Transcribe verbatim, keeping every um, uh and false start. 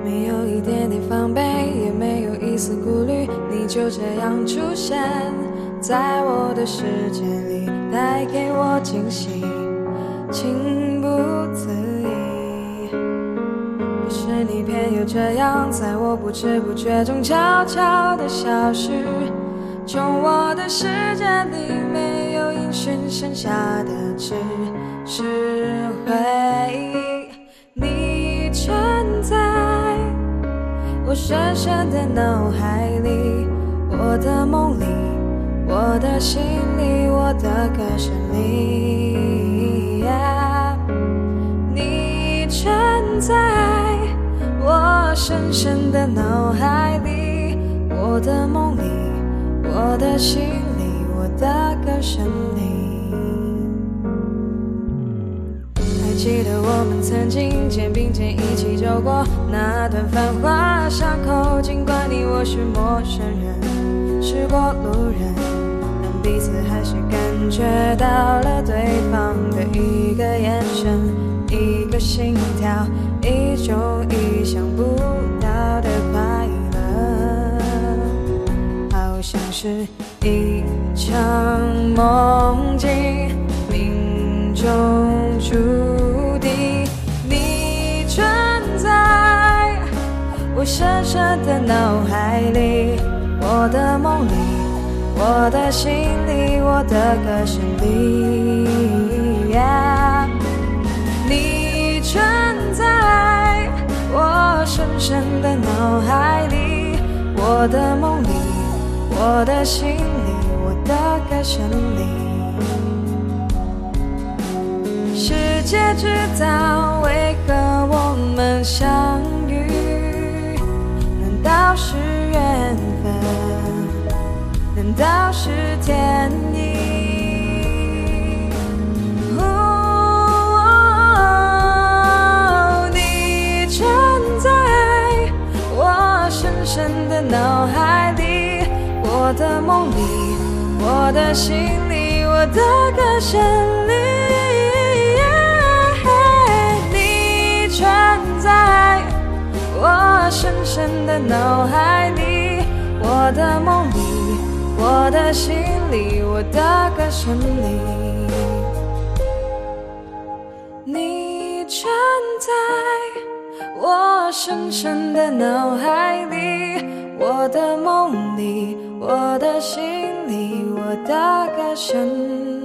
没有一点点防备，也没有一丝顾虑，你就这样出现在我的世界里，带给我惊喜，情不自已。可是你偏又这样，在我不知不觉中悄悄地消失，从我的世界里没有音讯，剩下的只是回忆。你存在我深深的脑海里，我的梦里，我的心里，我的歌声里、yeah、你存在我深深的脑海里，我的梦里，我的心里，我的歌声里。还记得我们曾经肩并肩一起走过那段繁华巷口，尽管你我是陌生人，是过路人，但彼此还是感觉到了对方的一个眼神，一个心跳，一种意想不到的快乐，好像是一场梦境，命中注定。你存在我深深的脑海里，我的梦里，我的心里，我的歌声里、yeah、你存在我深深的脑海里，我的梦里，我的心里，我的歌声里。世界知道为何我们相遇，难道是缘分？难道是天意？哦，你存在我深深的脑海里，我的梦里，我的心里，我的歌声里。你存在我深深的脑海里，我的梦里，我的心里，我的歌声里。你存在我深深的脑海里，我的梦里，我的心里，我的歌声里。